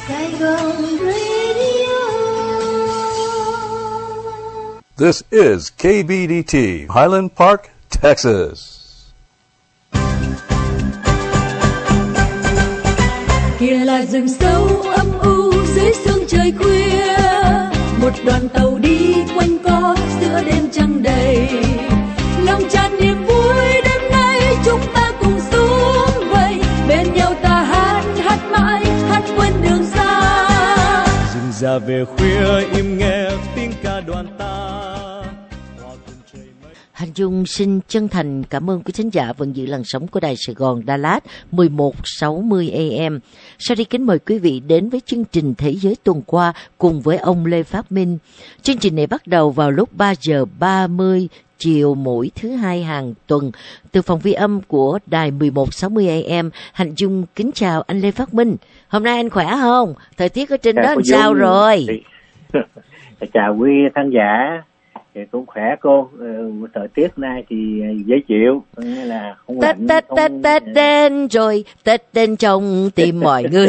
Saigon Radio. This is KBDT, Highland Park, Texas. Kia là rừng sâu âm u dưới sương trời khuya, một đoàn tàu đi quanh co giữa đêm trăng đầy, lòng tràn niềm vui đêm nay chúng ta cùng sum vầy, bên nhau ta hát mãi hát quên đường xa. Rừng già về khuya im nghe tiếng ca đoàn ta. Hành Dung xin chân thành cảm ơn quý thính giả vẫn giữ làn sóng của Đài Sài Gòn Đà Lạt 1160 AM. Sau đây kính mời quý vị đến với chương trình Thế giới tuần qua cùng với ông Lê Phát Minh. Chương trình này bắt đầu vào lúc 3 giờ 30 chiều mỗi thứ hai hàng tuần từ phòng ghi âm của Đài 1160 AM. Hành Dung kính chào anh Lê Phát Minh. Hôm nay anh khỏe không? Thời tiết ở trên đó làm sao rồi? Chào quý khán giả. Thì cũng khỏe cô, thời tiết nay thì dễ chịu, nghĩa là không lạnh. Tết đến rồi, Tết đến trong tim mọi người.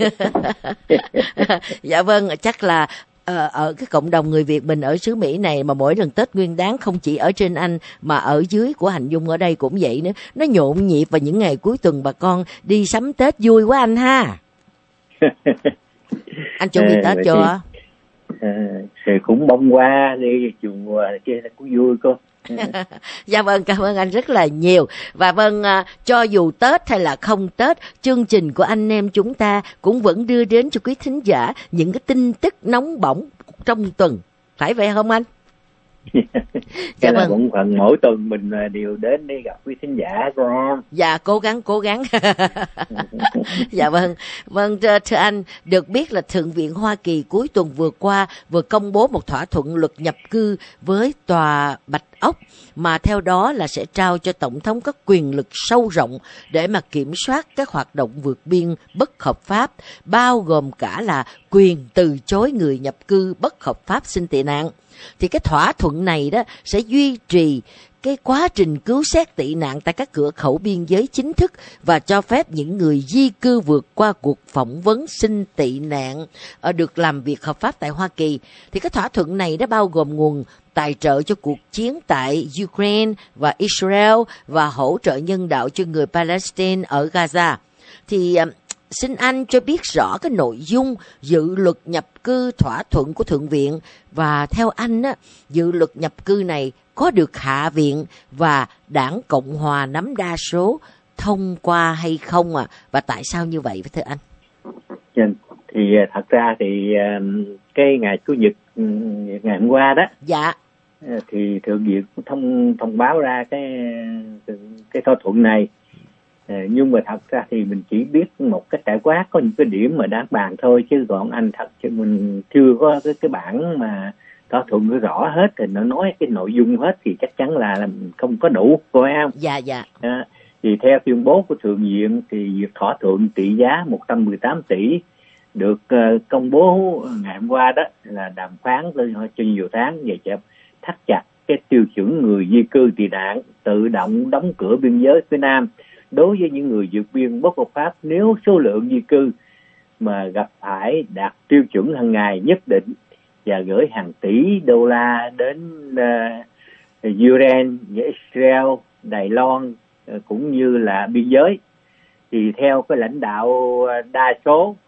Dạ vâng, chắc là ở cái cộng đồng người Việt mình ở xứ Mỹ này mà mỗi lần Tết Nguyên Đán không chỉ ở trên Anh mà ở dưới của Hành Dung ở đây cũng vậy nữa. Nó nhộn nhịp vào những ngày cuối tuần bà con đi sắm Tết vui quá anh ha. Anh chuẩn bị Tết chưa? Thì cũng bông qua đi chùa kia cũng vui cô. Dạ vâng, cảm ơn anh rất là nhiều. Và vâng, cho dù Tết hay là không Tết, chương trình của anh em chúng ta cũng vẫn đưa đến cho quý thính giả những cái tin tức nóng bỏng trong tuần. Phải vậy không anh? Dạ vâng. Cũng phần mỗi tuần mình đều đến đi gặp quý thính giả con. Dạ cố gắng. Dạ vâng thưa anh, được biết là Thượng viện Hoa Kỳ cuối tuần vừa qua vừa công bố một thỏa thuận luật nhập cư với Tòa Bạch Ốc, mà theo đó là sẽ trao cho Tổng thống các quyền lực sâu rộng để mà kiểm soát các hoạt động vượt biên bất hợp pháp, bao gồm cả là quyền từ chối người nhập cư bất hợp pháp xin tị nạn. Thì cái thỏa thuận này đó sẽ duy trì cái quá trình cứu xét tị nạn tại các cửa khẩu biên giới chính thức và cho phép những người di cư vượt qua cuộc phỏng vấn xin tị nạn được làm việc hợp pháp tại Hoa Kỳ. Thì cái thỏa thuận này đã bao gồm nguồn tài trợ cho cuộc chiến tại Ukraine và Israel và hỗ trợ nhân đạo cho người Palestine ở Gaza. Thì xin anh cho biết rõ cái nội dung dự luật nhập cư thỏa thuận của Thượng viện, và theo anh á, dự luật nhập cư này có được Hạ viện và Đảng Cộng Hòa nắm đa số thông qua hay không ạ? Và tại sao như vậy thưa anh? Thì thật ra thì cái ngày Chủ nhật ngày hôm qua đó, dạ, thì Thượng viện thông báo ra cái thỏa thuận này. Nhưng mà thật ra thì mình chỉ biết một cái trải quát, có những cái điểm mà đáng bàn thôi, chứ còn anh thật chứ mình chưa có cái bản mà thỏa thuận rõ hết thì nó nói cái nội dung hết thì chắc chắn là không có đủ, phải không? Dạ. Thì theo tuyên bố của Thượng viện thì việc thỏa thuận trị giá 118 tỷ được công bố ngày hôm qua đó là đàm phán cho nhiều tháng về thắt chặt cái tiêu chuẩn người di cư tị nạn, tự động đóng cửa biên giới phía Nam đối với những người vượt biên bất hợp pháp nếu số lượng di cư mà gặp phải đạt tiêu chuẩn hàng ngày nhất định, và gửi hàng tỷ đô la đến Ukraine, Israel, Đài Loan cũng như là biên giới. Thì theo cái lãnh đạo đa số,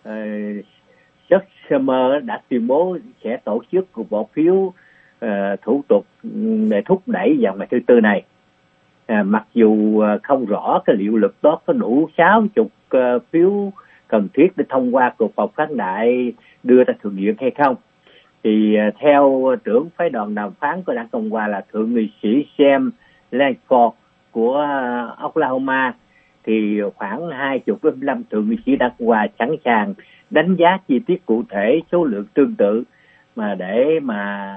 Chuck Schumer đã tuyên bố sẽ tổ chức cuộc bỏ phiếu thủ tục để thúc đẩy vào ngày thứ Tư này. Mặc dù không rõ cái liệu luật đó có đủ 60 phiếu cần thiết để thông qua cuộc họp phán đại đưa ra Thượng viện hay không. Thì theo trưởng phái đoàn đàm phán của Đảng Cộng hòa là Thượng nghị sĩ Sam Langford của Oklahoma, thì khoảng 25 thượng nghị sĩ Đảng Cộng hòa sẵn sàng đánh giá chi tiết cụ thể số lượng tương tự mà để mà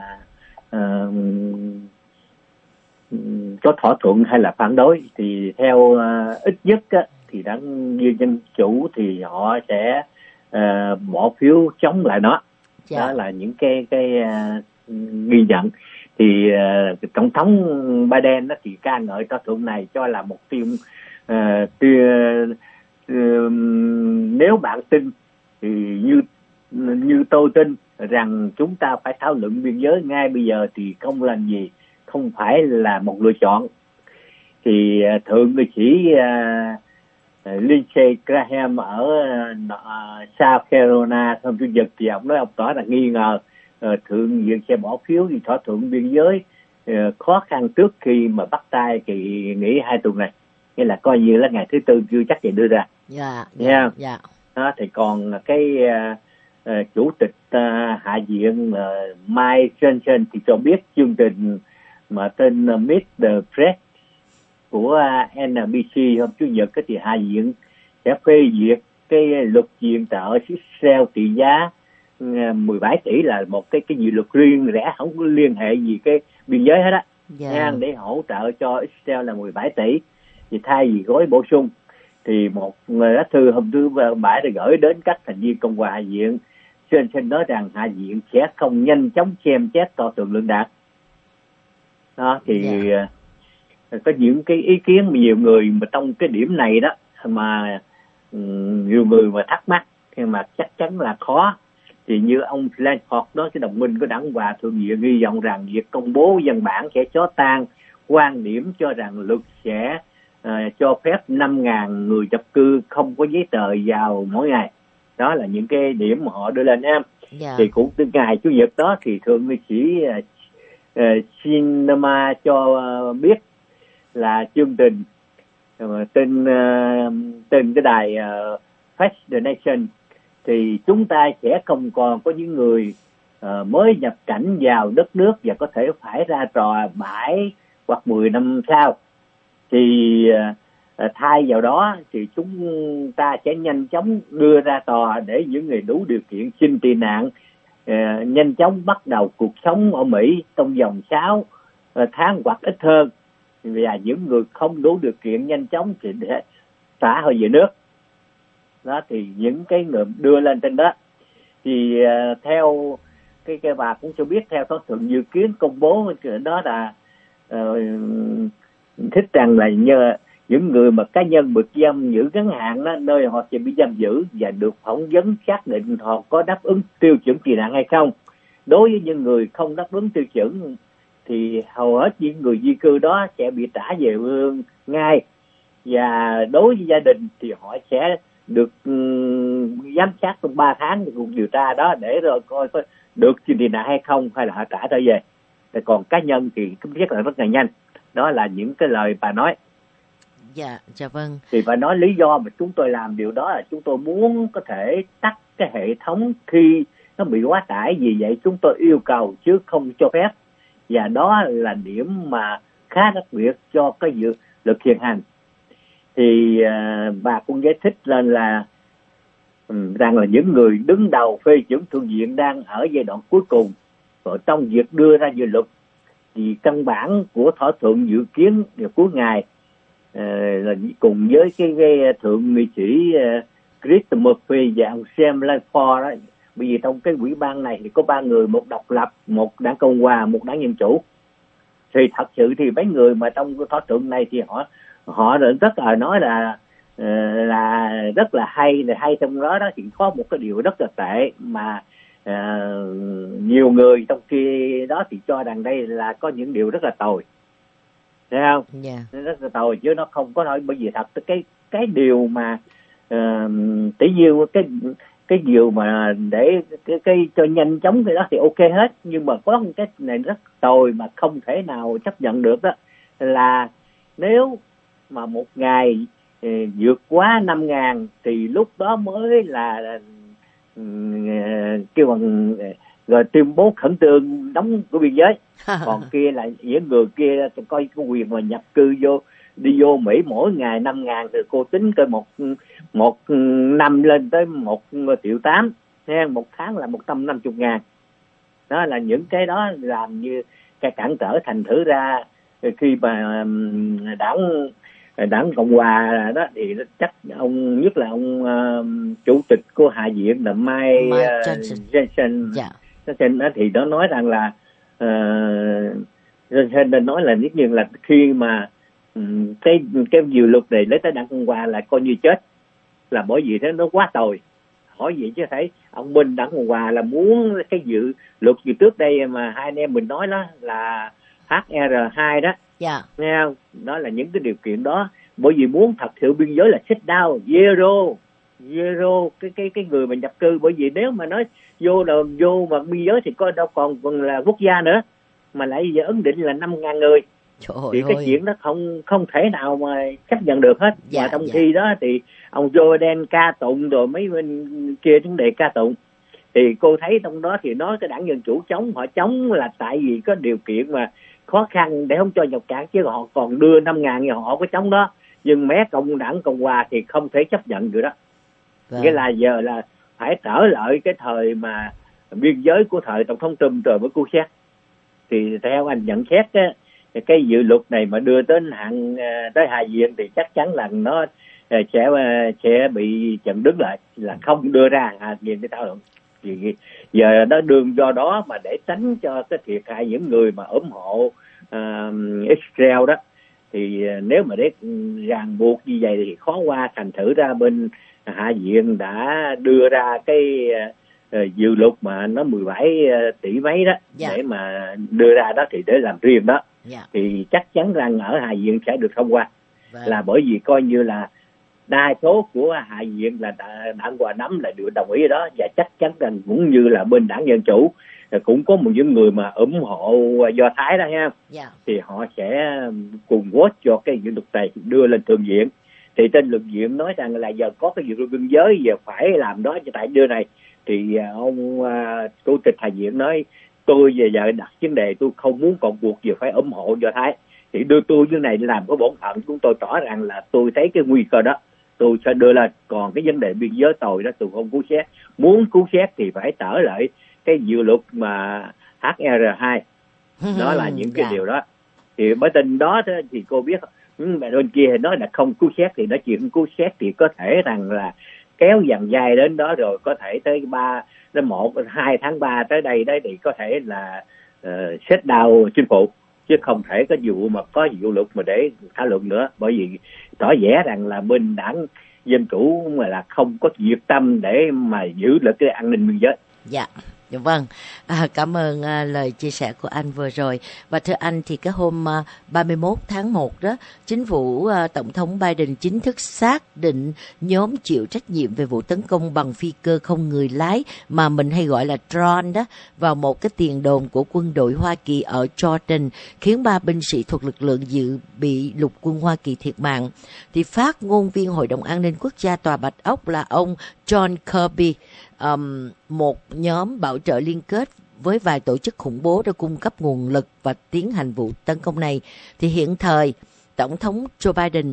có thỏa thuận hay là phản đối. Thì theo ít nhất thì Đảng Dân Chủ thì họ sẽ bỏ phiếu chống lại nó. Đó là những cái ghi nhận. Thì Tổng thống Biden thì ca ngợi thỏa thuận này cho là một tiêu nếu bạn tin thì như tôi tin rằng chúng ta phải thảo luận biên giới ngay bây giờ thì không làm gì, không phải là một lựa chọn. Thì thượng nghị sĩ Lindsey Graham ở South Carolina hôm Chủ nhật thì ông nói ông tỏ là nghi ngờ thượng viện sẽ bỏ phiếu vì thỏa thuận biên giới khó khăn trước khi mà bắt tay kỳ nghỉ 2 tuần này, nghĩa là coi như là ngày thứ Tư chưa chắc gì đưa ra. Dạ. Đó, thì còn cái chủ tịch Hạ viện Mike Johnson thì cho biết chương trình mà tên Meet the Press của NBC hôm Chủ nhật thì Hạ viện sẽ phê duyệt cái luật viện trợ Israel trị giá 17 tỷ là một cái dự luật riêng rẽ, không có liên hệ gì cái biên giới hết á, để hỗ trợ cho Israel là 17 tỷ. Thì thay vì gói bổ sung thì một lá thư hôm thứ Bảy đã gửi đến các thành viên Cộng hòa Hạ viện. Johnson nói rằng Hạ viện sẽ không nhanh chóng xem xét thỏa thuận lượng đạt. Đó thì có những cái ý kiến mà nhiều người mà trong cái điểm này đó mà nhiều người mà thắc mắc nhưng mà chắc chắn là khó. Thì như ông Blanchard đó, cái đồng minh của đảng Hòa Thượng viện hy vọng rằng việc công bố văn bản sẽ xóa tan quan điểm cho rằng luật sẽ cho phép 5.000 người nhập cư không có giấy tờ vào mỗi ngày. Đó là những cái điểm mà họ đưa lên em. Thì cũng từ ngày Chủ nhật đó thì thượng nghị sĩ Sinema cho biết là chương trình tên cái đài Face the Nation thì chúng ta sẽ không còn có những người mới nhập cảnh vào đất nước và có thể phải ra tòa 7 hoặc 10 năm sau. Thì thay vào đó thì chúng ta sẽ nhanh chóng đưa ra tòa để những người đủ điều kiện xin tị nạn nhanh chóng bắt đầu cuộc sống ở Mỹ trong vòng 6 tháng hoặc ít hơn, và những người không đủ điều kiện nhanh chóng thì để xả họ về nước. Đó thì những cái người đưa lên trên đó thì theo cái bà cũng cho biết theo thỏa thuận dự kiến công bố đó là thích rằng là nhờ những người mà cá nhân bị giam giữ ngắn hạn đó, nơi họ sẽ bị giam giữ và được phỏng vấn xác định họ có đáp ứng tiêu chuẩn tị nạn hay không. Đối với những người không đáp ứng tiêu chuẩn thì hầu hết những người di cư đó sẽ bị trả về quê ngay, và đối với gia đình thì họ sẽ được giám sát trong 3 tháng cuộc điều tra đó để rồi coi có được xin tị nạn hay không hay là họ trả trở về. Còn cá nhân thì cũng rất là nhanh. Đó là những cái lời bà nói. Dạ vâng. Thì bà nói lý do mà chúng tôi làm điều đó là chúng tôi muốn có thể tắt cái hệ thống khi nó bị quá tải, vì vậy chúng tôi yêu cầu chứ không cho phép. Và đó là điểm mà khá đặc biệt cho cái dự luật hiện hành. Thì bà cũng giải thích lên là rằng là những người đứng đầu phê chuẩn thượng viện đang ở giai đoạn cuối cùng trong việc đưa ra dự luật. Thì căn bản của thỏa thuận dự kiến vào cuối ngày là cùng với cái thượng nghị sĩ Chris Murphy và ông Sam Lanford đó. Bởi vì trong cái ủy ban này thì có 3 người, một độc lập, một đảng Cộng hòa, một đảng Dân chủ. Thì thật sự thì mấy người mà trong cái thỏa thuận này thì họ rất là nói là rất là hay trong đó thì có một cái điều rất là tệ mà nhiều người trong khi đó thì cho rằng đây là có những điều rất là tồi, thấy không? Rất là tồi chứ nó không có nói, bởi vì thật cái điều mà tỷ như cái điều mà để cái cho nhanh chóng cái đó thì ok hết, nhưng mà có một cái này rất tồi mà không thể nào chấp nhận được đó là nếu mà một ngày vượt quá 5.000 thì lúc đó mới là kêu bằng rồi tuyên bố khẩn trương đóng của biên giới. Còn kia là những người kia coi có quyền mà nhập cư đi vô Mỹ mỗi ngày 5.000 thì cô tính coi một năm lên tới 1,8 triệu, một tháng là 150.000. Đó là những cái đó làm như cái cản trở, thành thử ra khi mà đảng Cộng hòa đó thì chắc ông, nhất là ông chủ tịch của Hạ viện là Mike Johnson đó, thì nó nói rằng là Johnson nói là nhất nhiên là khi mà cái dự luật này lấy tới đảng Cộng hòa là coi như chết, là bởi vì thế nó quá tồi, hỏi gì chứ thấy ông Bình Đặng Cộng Hòa là muốn cái dự luật gì trước đây mà hai anh em mình nói đó là HR2 đó. Dạ. Nghe không? Đó là những cái điều kiện đó, bởi vì muốn thật sự biên giới là sit down, zero cái người mà nhập cư, bởi vì nếu mà nói vô mà biên giới thì coi đâu còn là quốc gia nữa, mà lại giờ ấn định là 5.000 người. Trời thì ơi. cái chuyện đó không thể nào mà chấp nhận được hết. Dạ, mà trong dạ. khi đó thì ông Joe Biden ca tụng rồi mấy bên kia vấn đề ca tụng, thì cô thấy trong đó thì nói cái đảng Dân Chủ chống, họ chống là tại vì có điều kiện mà khó khăn để không cho nhập cảng, chứ họ còn đưa 5.000 thì họ có chống đó. Nhưng mé đảng Cộng Hòa thì không thể chấp nhận được đó. Vâng. Nghĩa là giờ là phải trở lại cái thời mà biên giới của thời Tổng thống Trump rồi với cô xét. Thì theo anh nhận xét á, cái dự luật này mà đưa tới tới Hạ viện thì chắc chắn là nó sẽ bị chặn đứng lại, là không đưa ra Hạ viện để thảo luận. Vì giờ nó đương do đó mà để tránh cho cái thiệt hại những người mà ủng hộ Israel đó, thì nếu mà để ràng buộc như vậy thì khó qua. Thành thử ra bên Hạ viện đã đưa ra cái dự luật mà nó 17 tỷ mấy đó. Dạ. Để mà đưa ra đó thì để làm riêng đó. Dạ. Thì chắc chắn rằng ở Hạ viện sẽ được thông qua. Vâng. Là bởi vì coi như là đa số của Hạ viện là đảng Hòa nắm là được đồng ý đó, và chắc chắn rằng cũng như là bên đảng Dân Chủ cũng có một những người mà ủng hộ Do Thái đó ha. Yeah. Thì họ sẽ cùng vote cho cái dự luật này đưa lên thượng viện. Thì trên thượng viện nói rằng là giờ có cái dự luật biên giới, giờ phải làm đó cho tại đưa này. Thì ông chủ tịch Hạ viện nói tôi giờ đặt vấn đề tôi không muốn còn buộc giờ phải ủng hộ Do Thái, thì đưa tôi như này làm có bổn phận, chúng tôi tỏ rằng là tôi thấy cái nguy cơ đó tôi sẽ đưa lên. Còn cái vấn đề biên giới tồi đó tôi không cứu xét, muốn cứu xét thì phải trở lại cái dự luật mà HR2. Đó là những cái điều đó. Thì bởi tình đó thì cô biết bên kia nói là không cứu xét, thì nói chuyện cứu xét thì có thể rằng là kéo dần dài đến đó, rồi có thể tới 1-2 tháng 3 tới đây đấy thì có thể là set down chính phủ, chứ không thể có vụ mà có dự luật mà để thảo luận nữa. Bởi vì tỏ vẻ rằng là bên đảng Dân Chủ mà là không có nhiệt tâm để mà giữ được cái an ninh biên giới. Dạ. Vâng, cảm ơn lời chia sẻ của anh vừa rồi. Và thưa anh, thì cái hôm 31 tháng 1 đó, chính phủ Tổng thống Biden chính thức xác định nhóm chịu trách nhiệm về vụ tấn công bằng phi cơ không người lái mà mình hay gọi là drone đó vào một cái tiền đồn của quân đội Hoa Kỳ ở Jordan, khiến 3 binh sĩ thuộc lực lượng dự bị lục quân Hoa Kỳ thiệt mạng. Thì phát ngôn viên Hội đồng An ninh Quốc gia Tòa Bạch Ốc là ông John Kirby, một nhóm bảo trợ liên kết với vài tổ chức khủng bố đã cung cấp nguồn lực và tiến hành vụ tấn công này. Thì hiện thời Tổng thống Joe Biden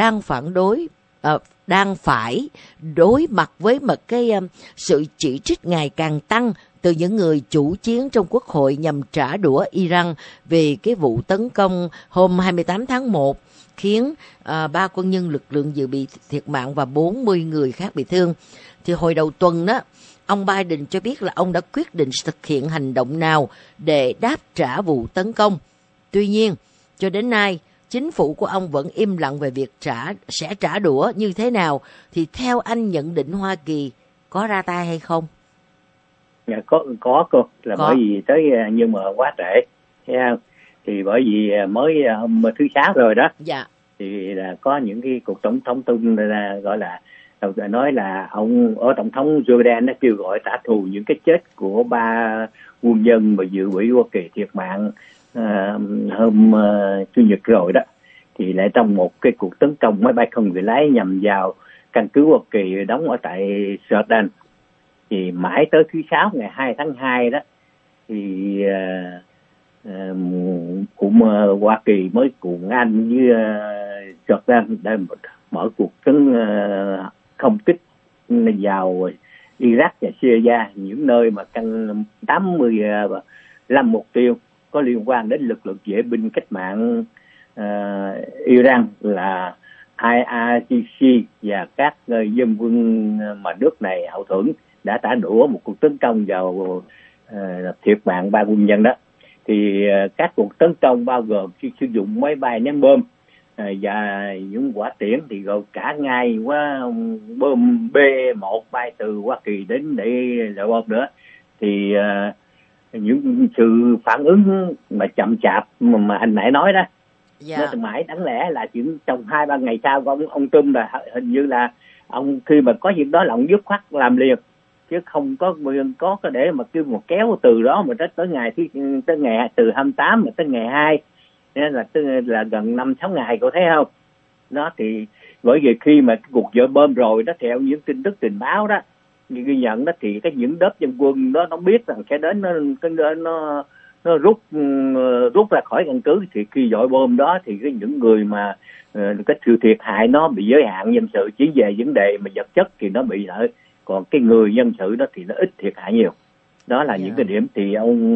đang phải đối mặt với một cái sự chỉ trích ngày càng tăng từ những người chủ chiến trong Quốc hội nhằm trả đũa Iran về cái vụ tấn công hôm 28 tháng 1 khiến 3 quân nhân lực lượng dự bị thiệt mạng và 40 người khác bị thương. Thì hồi đầu tuần đó, ông Biden cho biết là ông đã quyết định thực hiện hành động nào để đáp trả vụ tấn công. Tuy nhiên, cho đến nay, chính phủ của ông vẫn im lặng về việc sẽ trả đũa như thế nào. Thì theo anh nhận định Hoa Kỳ có ra tay hay không? Có cô, là bởi vì tới nhưng mà quá trễ. Thì bởi vì mới hôm thứ Sáu rồi đó. Dạ. Thì là có những cái cuộc tổng thống gọi là nói là ông ở Tổng thống Joe Biden đã kêu gọi trả thù những cái chết của 3 quân nhân mà dự bị Hoa Kỳ thiệt mạng hôm Chủ nhật rồi đó. Thì lại trong một cái cuộc tấn công máy bay không người lái nhằm vào căn cứ Hoa Kỳ đóng ở tại Jordan. Thì mãi tới thứ Sáu ngày 2 tháng 2 đó thì cũng Hoa Kỳ mới cùng Anh với Jordan đã mở cuộc tấn không kích vào Iraq và Syria, những nơi mà căn 85 mục tiêu có liên quan đến lực lượng vệ binh cách mạng Iran là IRGC và các dân quân mà nước này hậu thuẫn đã trả đũa một cuộc tấn công vào thiệt mạng 3 quân nhân đó. Thì các cuộc tấn công bao gồm sử dụng máy bay ném bom, và những quả tiễn thì rồi cả ngày quá bơm B1 bay từ Hoa Kỳ đến để bơm nữa, thì những sự phản ứng mà chậm chạp mà anh nãy nói đó, nó mãi đáng lẽ là chỉ trong 2-3 ngày sau của ông Trump là hình như là ông khi mà có việc đó là ông dứt khoát làm liền, chứ không có để mà kêu một kéo từ đó mà tới ngày từ 28 mà tới ngày 2, nên là gần 5-6 ngày, cậu thấy không? Đó thì bởi vì khi mà cái cuộc dỡ bơm rồi đó, theo những tin tức tình báo đó, như ghi nhận đó, thì cái những lớp dân quân đó nó biết rằng sẽ đến nó rút ra khỏi căn cứ, thì khi dội bom đó thì những người mà cái sự thiệt hại nó bị giới hạn dân sự, chỉ về vấn đề mà vật chất thì nó bị lợi, còn cái người dân sự đó thì nó ít thiệt hại nhiều. Đó là những cái điểm thì ông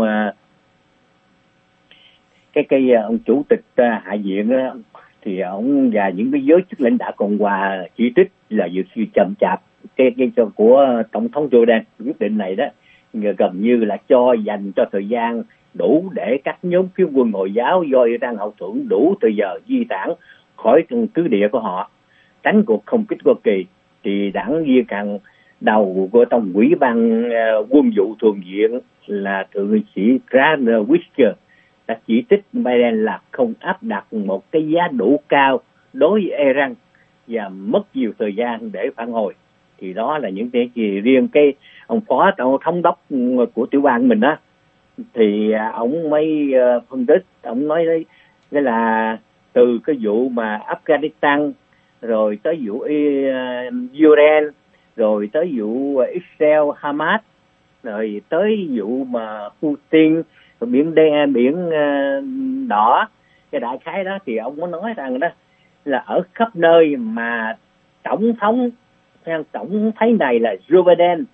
ông chủ tịch Hạ viện đó, thì ông và những cái giới chức lãnh đạo Cộng hòa chỉ trích là sự chậm chạp của tổng thống Joe Biden quyết định này đó, gần như là dành cho thời gian đủ để các nhóm phiến quân Hồi giáo do Iran hậu thuẫn đủ thời giờ di tản khỏi căn cứ địa của họ, tránh cuộc không kích Hoa Kỳ. Thì đảng viên hàng đầu của trong ủy ban quân vụ thường viện là thượng nghị sĩ Brad Whisker đã chỉ trích Biden là không áp đặt một cái giá đủ cao đối với Iran và mất nhiều thời gian để phản hồi. Thì đó là những cái gì riêng cái ông phó thống đốc của tiểu bang mình á, thì ông mới phân tích, ông nói đấy là từ cái vụ mà Afghanistan rồi tới vụ Iran, rồi tới vụ Israel Hamas, rồi tới vụ mà Putin biển đỏ, cái đại khái đó, thì ông có nói rằng đó là ở khắp nơi mà tổng thống thấy này là Joe Biden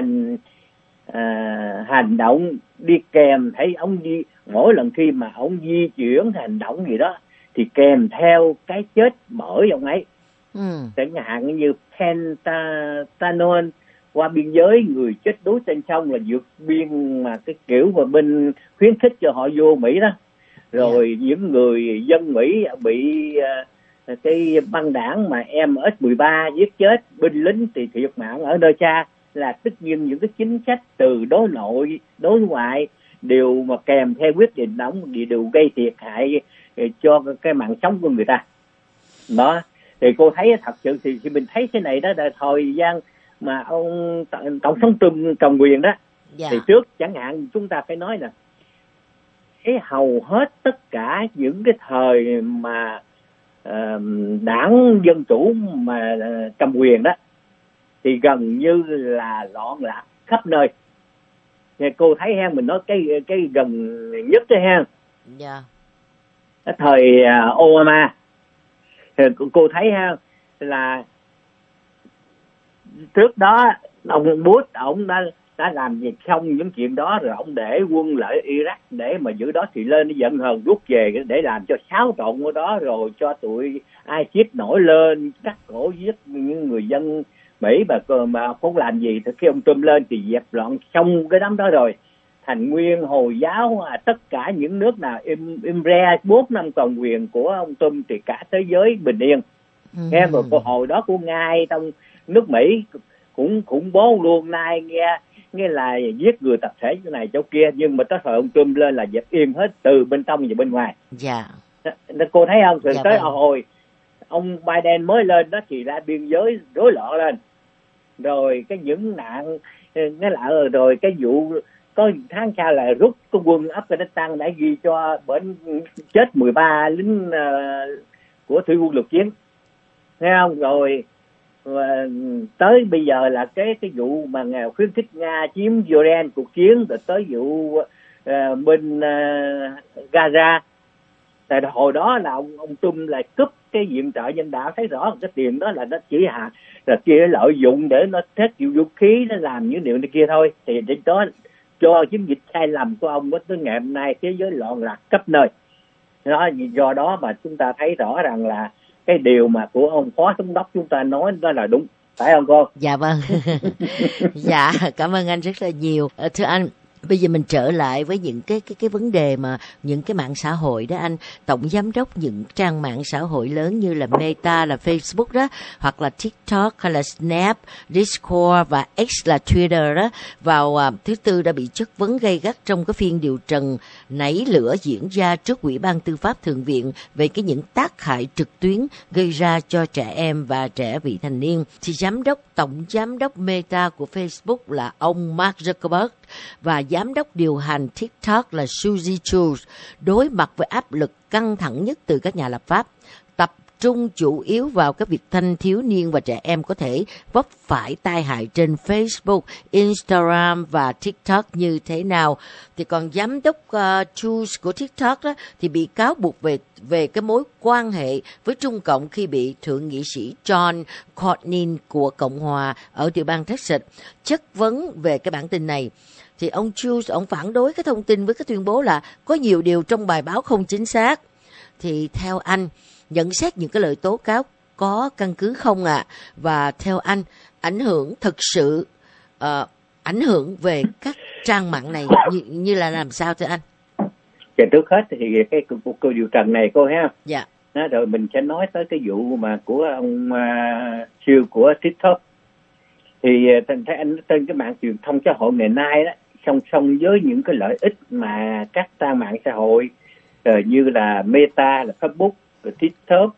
hành động đi kèm, thấy ông mỗi lần khi mà ông di chuyển hành động gì đó thì kèm theo cái chết bởi ông ấy. Chẳng hạn như Pentanon qua biên giới, người chết đuối trên sông là vượt biên mà cái kiểu mà bên khuyến khích cho họ vô Mỹ đó. Rồi những người dân Mỹ bị cái băng đảng mà MS-13 giết chết, binh lính thì thiệt mạng ở nơi xa, là tất nhiên những cái chính sách từ đối nội, đối ngoại đều mà kèm theo quyết định đó thì đều gây thiệt hại cho cái mạng sống của người ta. Đó, thì cô thấy thật sự thì mình thấy thế này đó là thời gian mà ông tổng thống Trump cầm quyền đó, thì trước chẳng hạn chúng ta phải nói là cái hầu hết tất cả những cái thời mà đảng Dân Chủ mà cầm quyền đó thì gần như là loạn lạc khắp nơi. Thì cô thấy ha, mình nói cái gần nhất đó ha, cái thời Obama thì cô thấy ha là trước đó ông Bush ông đã làm việc xong những chuyện đó rồi, ông để quân lại Iraq để mà giữ đó, thì lên giận hờn rút về để làm cho xáo trộn ở đó, rồi cho tụi ISIS nổi lên cắt cổ giết những người dân Mỹ mà không làm gì. Thì khi ông Trump lên thì dẹp loạn xong cái đám đó rồi, thành nguyên Hồi giáo, tất cả những nước nào im re 4 năm cầm quyền của ông Trump thì cả thế giới bình yên. Nghe rồi hồi đó của Nga trong nước Mỹ cũng khủng bố luôn, nay nghe là giết người tập thể chỗ này chỗ kia, nhưng mà tới thời ông Trump lên là dẹp yên hết từ bên trong và bên ngoài. Cô thấy không? Rồi tới hồi ông Biden mới lên đó thì ra biên giới rối loạn lên, rồi cái những nạn nghe là rồi cái vụ có tháng sau là rút cái quân Afghanistan đã ghi cho bệnh chết 13 lính của thủy quân lục chiến, nghe không? Rồi tới bây giờ là cái vụ mà khuyến khích Nga chiếm Jordan cuộc chiến, rồi tới vụ bên Gaza. Tại hồi đó là ông Trump lại cúp cái viện trợ nhân đạo, thấy rõ cái tiền đó là nó chỉ là kia lợi dụng để nó thét chịu vũ khí, nó làm những điều này kia thôi. Thì đến đó cho chiến dịch sai lầm của ông tới ngày hôm nay thế giới loạn lạc khắp nơi. Đó, do đó mà chúng ta thấy rõ rằng là cái điều mà của ông phó thống đốc chúng ta nói đó là đúng, phải không cô? Dạ vâng. Dạ, cảm ơn anh rất là nhiều. Thưa anh, Bây giờ mình trở lại với những cái vấn đề mà những cái mạng xã hội đó anh. Tổng giám đốc những trang mạng xã hội lớn như là Meta là Facebook đó, hoặc là TikTok hay là Snap, Discord và X là Twitter đó, vào thứ Tư đã bị chất vấn gay gắt trong cái phiên điều trần nảy lửa diễn ra trước Ủy ban Tư pháp Thượng viện về những tác hại trực tuyến gây ra cho trẻ em và trẻ vị thành niên. Thì tổng giám đốc Meta của Facebook là ông Mark Zuckerberg và giám đốc điều hành TikTok là Suzy Chu đối mặt với áp lực căng thẳng nhất từ các nhà lập pháp, tập trung chủ yếu vào các việc thanh thiếu niên và trẻ em có thể vấp phải tai hại trên Facebook, Instagram và TikTok như thế nào. Thì còn giám đốc Chu của TikTok đó, thì bị cáo buộc về cái mối quan hệ với Trung Cộng khi bị thượng nghị sĩ John Cornyn của Cộng hòa ở tiểu bang Texas chất vấn về cái bản tin này. Thì ông Chu, ông phản đối cái thông tin với cái tuyên bố là có nhiều điều trong bài báo không chính xác. Thì theo anh, nhận xét những cái lời tố cáo có căn cứ không ạ? Và theo anh, ảnh hưởng về các trang mạng này như là làm sao thưa anh? Trước hết thì cái cuộc điều trần này cô ha. Dạ. Rồi mình sẽ nói tới cái vụ mà của ông siêu của TikTok. Thì anh trên cái mạng truyền thông xã hội ngày nay đó, song song với những cái lợi ích mà các trang mạng xã hội như là Meta, là Facebook, TikTok,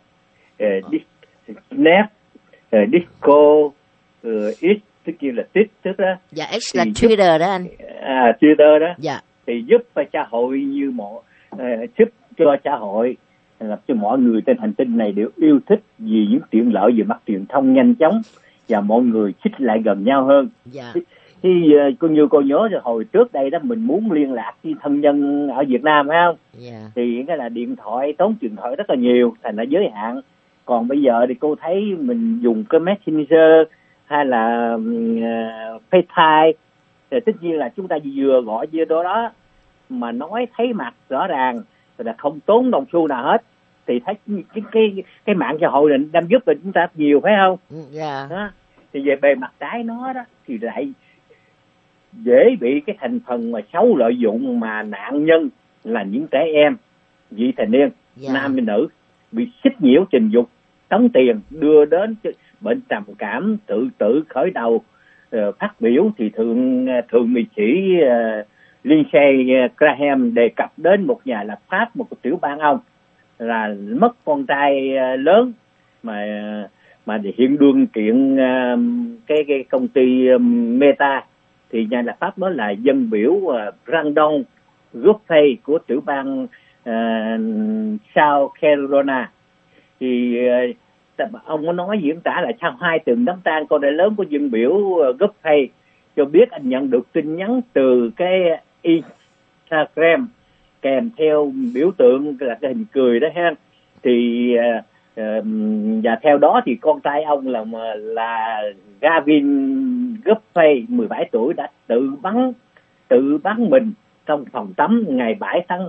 Snap, Discord, X tức là TikTok đó. Dạ, X là Twitter đó anh. Twitter đó. Dạ. Thì giúp cho xã hội giúp cho xã hội, làm cho mọi người trên hành tinh này đều yêu thích vì những tiện lợi về mặt truyền thông nhanh chóng và mọi người xích lại gần nhau hơn. Dạ. Thì cô nhớ rồi hồi trước đây đó, mình muốn liên lạc với thân nhân ở Việt Nam phải không? Yeah. Thì cái là điện thoại, tốn điện thoại rất là nhiều, thành ra giới hạn. Còn bây giờ thì cô thấy mình dùng cái Messenger hay là FaceTime, thì tất nhiên là chúng ta vừa gọi vừa đó mà nói thấy mặt rõ ràng, rồi là không tốn đồng xu nào hết. Thì thấy cái mạng xã hội này đang giúp cho chúng ta nhiều phải không? Yeah. Đó. Thì về bề mặt trái nó đó thì lại dễ bị cái thành phần mà xấu lợi dụng, mà nạn nhân là những trẻ em vị thành niên, nam và nữ, bị xích nhiễu tình dục, tống tiền, đưa đến bệnh trầm cảm, tự tử khởi đầu. Phát biểu thì thượng nghị sĩ Lindsey Graham đề cập đến một nhà lập pháp, một tiểu bang ông là mất con trai lớn mà hiện đương kiện cái công ty Meta. Thì nhà lập pháp đó là dân biểu Brandon Guthrie của tiểu bang South Carolina. Thì ông có nói diễn tả là sau 2 tuần đám tang, con trai lớn của dân biểu Guthrie cho biết anh nhận được tin nhắn từ cái Instagram kèm theo biểu tượng là cái hình cười đó ha. Thì và theo đó thì con trai ông là Gavin Guthrie 17 tuổi đã tự bắn mình trong phòng tắm ngày 7 tháng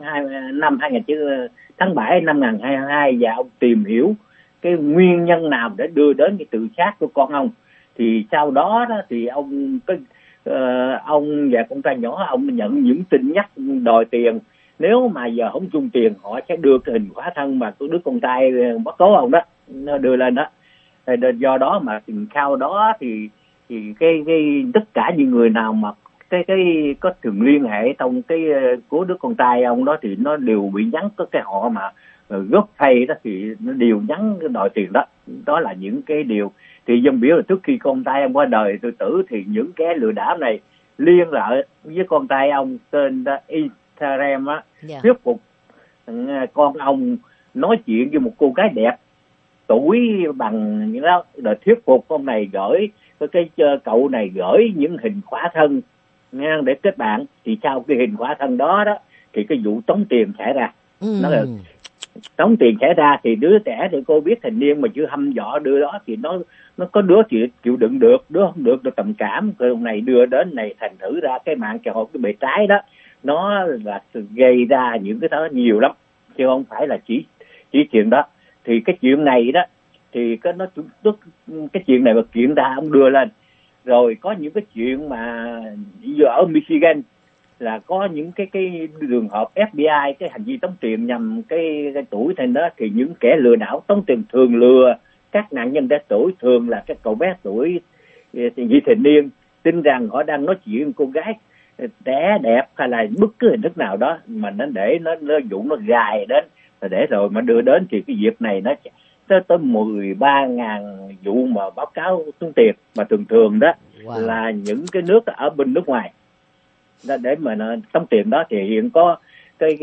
7 năm 2022, và ông tìm hiểu cái nguyên nhân nào để đưa đến cái tự sát của con ông. Thì sau đó thì ông và con trai nhỏ ông nhận những tin nhắn đòi tiền, nếu mà giờ không chung tiền họ sẽ đưa cái hình khỏa thân mà đứa con trai bắt tố ông đó nó đưa lên đó. Do đó mà sau đó thì cái tất cả những người nào mà cái có thường liên hệ trong cái của đứa con trai ông đó thì nó đều bị nhắn cái họ mà góp pay đó, thì nó đều nhắn đòi tiền đó. Đó là những cái điều. Thì dân biểu là trước khi con trai ông qua đời tự tử thì những cái lừa đảo này liên lạc với con trai ông tên Instagram á, thuyết phục con ông nói chuyện với một cô gái đẹp tuổi bằng như đó, rồi thuyết phục con này gửi cái cậu này gửi những hình khỏa thân để kết bạn. Thì sau cái hình khỏa thân đó thì cái vụ tống tiền xảy ra. Nó là tống tiền xảy ra thì đứa trẻ thì cô biết thành niên mà chưa hăm dọa đưa đó thì nó có đứa chịu đựng được, đứa không được trầm cảm, cái này đưa đến này, thành thử ra cái mạng xã hội cái bề trái đó nó là gây ra những cái đó nhiều lắm chứ không phải là chỉ chuyện đó. Thì cái chuyện này đó thì cái chuyện này mà kiện ra ông đưa lên rồi. Có những cái chuyện mà ở Michigan là có những cái trường hợp FBI cái hành vi tống tiền nhằm cái tuổi thanh đó, thì những kẻ lừa đảo tống tiền thường lừa các nạn nhân trẻ tuổi, thường là các cậu bé tuổi vị thành niên, tin rằng họ đang nói chuyện cô gái trẻ đẹp hay là bất cứ hình thức nào đó mà nó để nó dụ nó gài đến, để rồi mà đưa đến, thì cái việc này nó tới 13.000 vụ mà báo cáo tống tiền, mà thường đó là những cái nước ở bên nước ngoài để mà nó tống tiền đó. Thì hiện có cái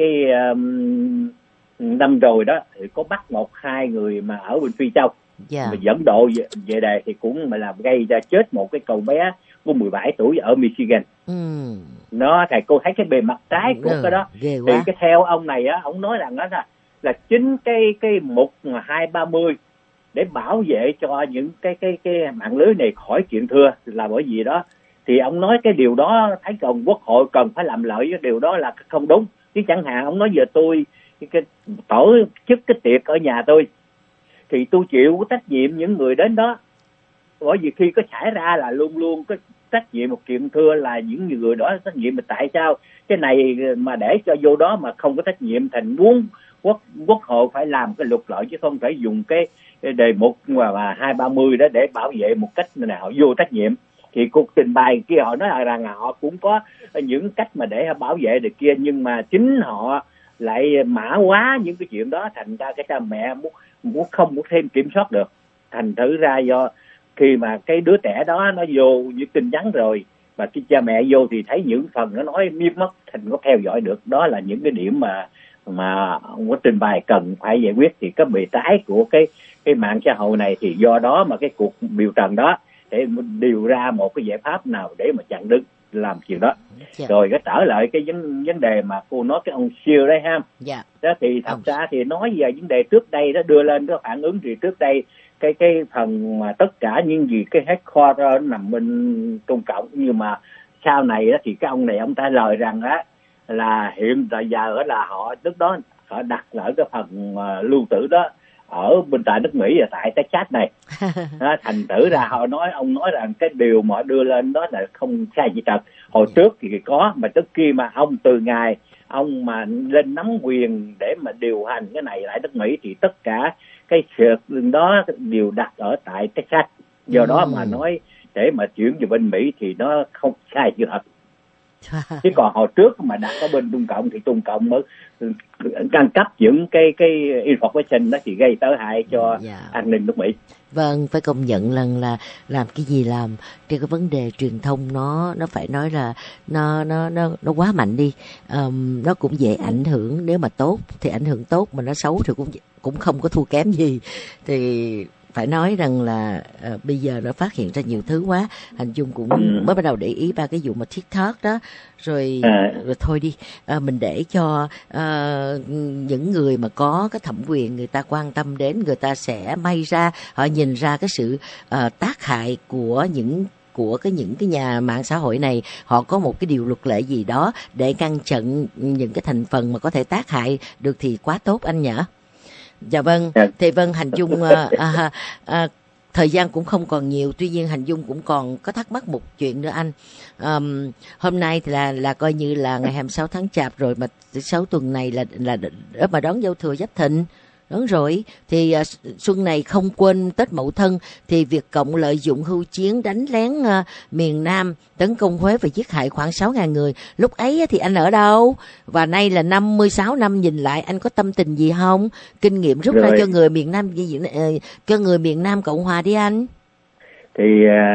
năm rồi đó thì có bắt 1-2 người mà ở bên Phi Châu mà dẫn độ về đây, thì cũng mà làm gây ra chết một cái cậu bé của 17 tuổi ở Michigan. Nó thầy cô thấy cái bề mặt trái của cái đó, thì cái theo ông này á, ông nói rằng đó là chính cái mục 230 để bảo vệ cho những cái mạng lưới này khỏi chuyện thưa, là bởi vì đó thì ông nói cái điều đó thấy còn quốc hội cần phải làm lợi với điều đó là không đúng. Chứ chẳng hạn ông nói giờ tôi cái tổ chức cái tiệc ở nhà tôi thì tôi chịu trách nhiệm những người đến đó, bởi vì khi có xảy ra là luôn luôn có trách nhiệm một chuyện thưa là những người đó trách nhiệm. Mà tại sao cái này mà để cho vô đó mà không có trách nhiệm, thành muốn quốc hội phải làm cái luật lợi chứ không thể dùng cái đề mục mà 230 đó để bảo vệ một cách nào vô trách nhiệm. Thì cuộc trình bày kia họ nói rằng họ cũng có những cách mà để bảo vệ được kia, nhưng mà chính họ lại mã hóa những cái chuyện đó, thành ra cái cha mẹ muốn không muốn thêm kiểm soát được, thành thử ra do khi mà cái đứa trẻ đó nó vô những tin nhắn rồi và cái cha mẹ vô thì thấy những phần nó nói miết mất, thành có theo dõi được. Đó là những cái điểm mà quá trình bày cần phải giải quyết. Thì cái bề trái của cái mạng xã hội này, thì do đó mà cái cuộc biểu trần đó để điều ra một cái giải pháp nào để mà chặn đứng làm chuyện đó. Rồi cái trở lại cái vấn đề mà cô nói cái ông siêu đấy ha. Đó thì thật ra thì nói về vấn đề trước đây đó đưa lên cái phản ứng, thì trước đây cái phần mà tất cả những gì cái headquarter nằm bên Trung Cộng, nhưng mà sau này đó thì cái ông này ông trả lời rằng á là hiện tại giờ là họ lúc đó họ đặt lại cái phần lưu trữ đó ở bên tại nước Mỹ và tại Texas này. Thành thử ra ông nói rằng cái điều mà đưa lên đó là không sai gì thật. Hồi trước thì có, mà trước khi mà ông từ ngày ông mà lên nắm quyền để mà điều hành cái này lại nước Mỹ thì tất cả cái sự đó đều đặt ở tại Texas. Do đó mà nói để mà chuyển về bên Mỹ thì nó không sai gì thật. Chứ còn hồi trước mà đặt ở bên Trung Cộng thì Trung Cộng mới cung cấp những cái information đó thì gây tới hại cho an ninh nước Mỹ. Vâng, phải công nhận lần là làm cái gì làm trên cái vấn đề truyền thông nó phải nói là nó quá mạnh đi. Nó cũng dễ ảnh hưởng, nếu mà tốt thì ảnh hưởng tốt, mà nó xấu thì cũng không có thua kém gì. Thì phải nói rằng là bây giờ nó phát hiện ra nhiều thứ quá. Hành Dung cũng mới bắt đầu để ý ba cái vụ mà TikTok đó. Rồi thôi đi, mình để cho những người mà có cái thẩm quyền người ta quan tâm đến, người ta sẽ may ra họ nhìn ra cái sự tác hại của những cái nhà mạng xã hội này. Họ có một cái điều luật lệ gì đó để ngăn chặn những cái thành phần mà có thể tác hại được thì quá tốt anh nhỉ. Dạ vâng, thì vâng Hành Dung thời gian cũng không còn nhiều, tuy nhiên Hành Dung cũng còn có thắc mắc một chuyện nữa anh. Hôm nay thì là coi như là ngày 26 tháng Chạp rồi, mà 6 tuần này là mà đón giao thừa Giáp Thìn. Đúng rồi, thì xuân này không quên Tết Mậu Thân, thì Việt Cộng lợi dụng hưu chiến đánh lén miền Nam, tấn công Huế và giết hại khoảng 6.000 người. Lúc ấy thì anh ở đâu? Và nay là 56 năm nhìn lại, anh có tâm tình gì không? Kinh nghiệm rút ra cho người miền Nam, cho người miền Nam Cộng Hòa đi anh. Thì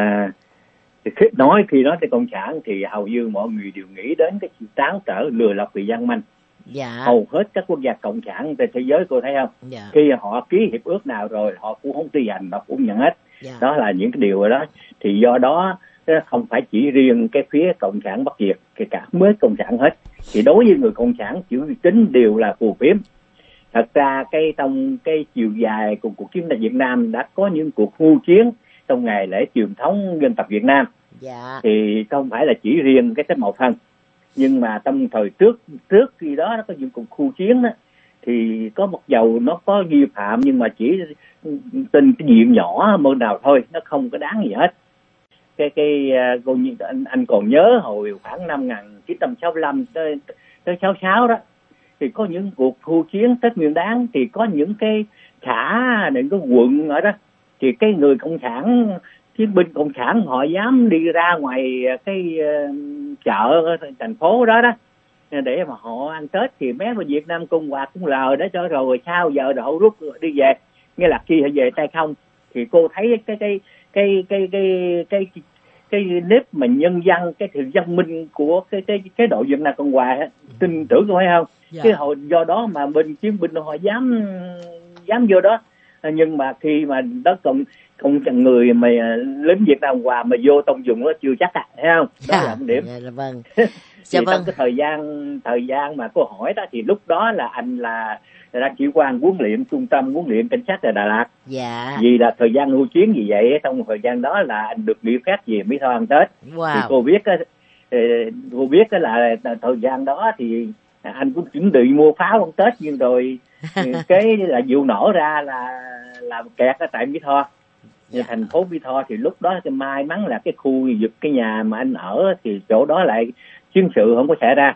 khi nói tới Cộng sản thì hầu như mọi người đều nghĩ đến cái sự táo trở lừa lọc vì gian manh. Hầu hết các quốc gia cộng sản trên thế giới cô thấy không? Khi họ ký hiệp ước nào rồi họ cũng không thi hành, họ cũng nhận hết. Đó là những cái điều đó. Thì do đó không phải chỉ riêng cái phía cộng sản Bắc Việt, kể cả mới cộng sản hết. Thì đối với người cộng sản chữ tính đều là phù phiếm. Thật ra trong cái chiều dài của cuộc chiến tại Việt Nam đã có những cuộc hưu chiến trong ngày lễ truyền thống dân tộc Việt Nam. Thì không phải là chỉ riêng cái Tết Mậu Thân. Nhưng mà trong thời trước khi đó nó có những cuộc khu chiến đó, thì có một dầu nó có vi phạm nhưng mà chỉ tin cái diện nhỏ mơ nào thôi, nó không có đáng gì hết. anh còn nhớ hồi khoảng năm 1965 tới 66 đó, thì có những cuộc khu chiến Tết Nguyên Đán, thì có những cái xã, những cái quận ở đó, thì cái người cộng sản, chiến binh cộng sản họ dám đi ra ngoài cái chợ thành phố đó để mà họ ăn Tết, thì mấy bên Việt Nam Cộng Hòa cũng lờ đó cho rồi sao giờ đậu rút đi về, nghĩa là khi họ về tay không. Thì cô thấy cái nếp mà nhân dân, cái sự văn minh của cái đội Việt Nam Cộng Hòa tin tưởng có phải không? Cái hồi do đó mà bên chiến binh họ dám vô đó. Nhưng mà khi mà đó cộng người mà lính Việt Nam Cộng Hòa mà vô tông dùng nó chưa chắc thấy không? Đó là một điểm. Vâng. Thì trong cái thời gian mà cô hỏi đó, thì lúc đó là anh là chỉ quan huấn luyện trung tâm huấn luyện cảnh sát ở Đà Lạt. Dạ. Vì là thời gian hưu chiến vì vậy, trong thời gian đó là anh được nghỉ phép về Mỹ Tho ăn Tết. Wow. Thì cô biết là thời gian đó thì anh cũng chuẩn bị mua pháo ăn Tết, nhưng rồi cái là vụ nổ ra là kẹt ở tại Mỹ Tho. Dạ. Thành phố Mỹ Tho thì lúc đó thì may mắn là cái khu vực cái nhà mà anh ở thì chỗ đó lại chiến sự không có xảy ra.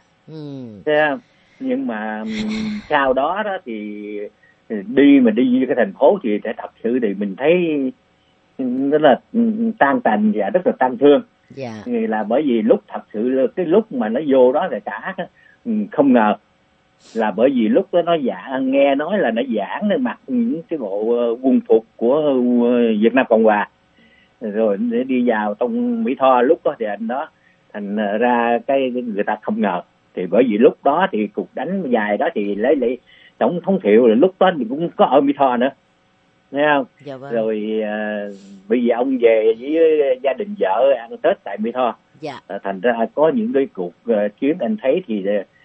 Nhưng mà sau đó thì đi cái thành phố thì thật sự thì mình thấy rất là tan tành và rất là tan thương. Yeah. Là bởi vì thật sự cái lúc mà nó vô đó là cả không ngờ, là bởi vì lúc đó nó nghe nói là nó giảng nó mặc những cái bộ quân phục của Việt Nam Cộng Hòa rồi để đi vào trong Mỹ Tho. Lúc đó thì anh đó thành ra cái người ta không ngờ, thì bởi vì lúc đó thì cuộc đánh dài đó thì lấy tổng thống Thiệu là lúc đó thì cũng có ở Mỹ Tho nữa, thấy không? Dạ vâng. Rồi bây giờ ông về với gia đình vợ ăn Tết tại Mỹ Tho. Dạ. Thành ra có những cái cuộc chiến anh thấy thì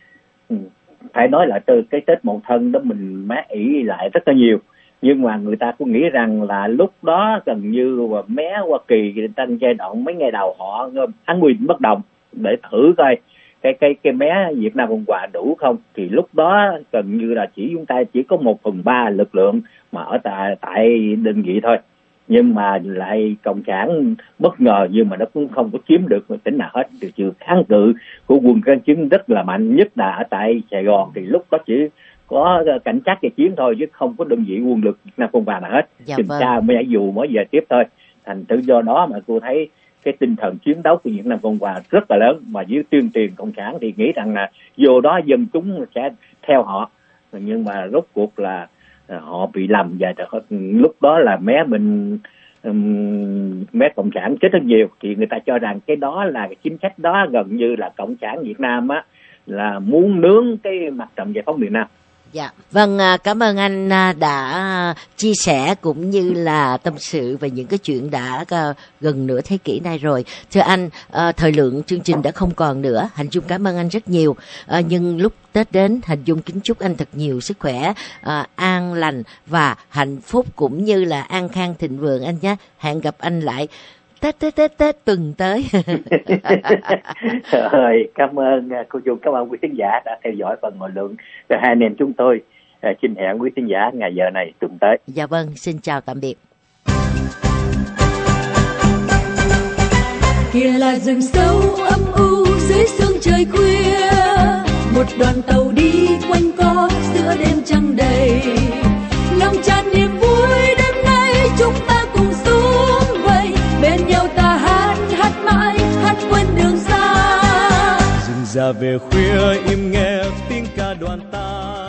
phải nói là từ cái Tết Mậu Thân đó mình mát ỉ lại rất là nhiều. Nhưng mà người ta cũng nghĩ rằng là lúc đó gần như là mé Hoa Kỳ trong giai đoạn mấy ngày đầu họ án quyền bất động để thử coi cái mé Việt Nam Cộng Hòa đủ không. Thì lúc đó gần như là chúng ta chỉ có 1/3 lực lượng mà ở tại đơn vị thôi. Nhưng mà lại cộng sản bất ngờ, nhưng mà nó cũng không có chiếm được một tỉnh nào hết. Từ sự kháng cự của quân kháng chiến rất là mạnh, nhất là ở tại Sài Gòn thì lúc đó chỉ có cảnh sát và chiến thôi, chứ không có đơn vị quân lực Việt Nam Cộng Hòa nào hết. Chừng cha mới giải dù mới về tiếp thôi. Thành thử do đó mà cô thấy cái tinh thần chiến đấu của Việt Nam Cộng Hòa rất là lớn, mà dưới tuyên truyền cộng sản thì nghĩ rằng là vô đó dân chúng sẽ theo họ. Nhưng mà rốt cuộc là họ bị lầm, và lúc đó là mé cộng sản chết rất nhiều. Thì người ta cho rằng cái đó là cái chính sách đó gần như là cộng sản Việt Nam á là muốn nướng cái mặt trận giải phóng miền Nam. Dạ, vâng, cảm ơn anh đã chia sẻ cũng như là tâm sự về những cái chuyện đã gần nửa thế kỷ nay rồi. Thưa anh, thời lượng chương trình đã không còn nữa. Hạnh Dung cảm ơn anh rất nhiều. Nhưng lúc Tết đến, Hạnh Dung kính chúc anh thật nhiều sức khỏe, an lành và hạnh phúc cũng như là an khang thịnh vượng anh nhé. Hẹn gặp anh lại Tết tuần tới. Rồi, cảm ơn cô Dung, cảm ơn quý khán giả đã theo dõi phần ngồi lượng. Rồi hai anh em chúng tôi xin hẹn quý khán giả ngày giờ này tuần tới. Dạ vâng, xin chào tạm biệt. Kia là rừng sâu âm u dưới sương trời khuya, một đoàn tàu đi quanh co giữa đêm trăng đầy, lòng tràn niềm vui đêm nay chúng ta cùng xuống vầy, bên nhau ta hát mãi, hát quên đường xa. Rừng già về khuya im nghe tiếng ca đoàn ta.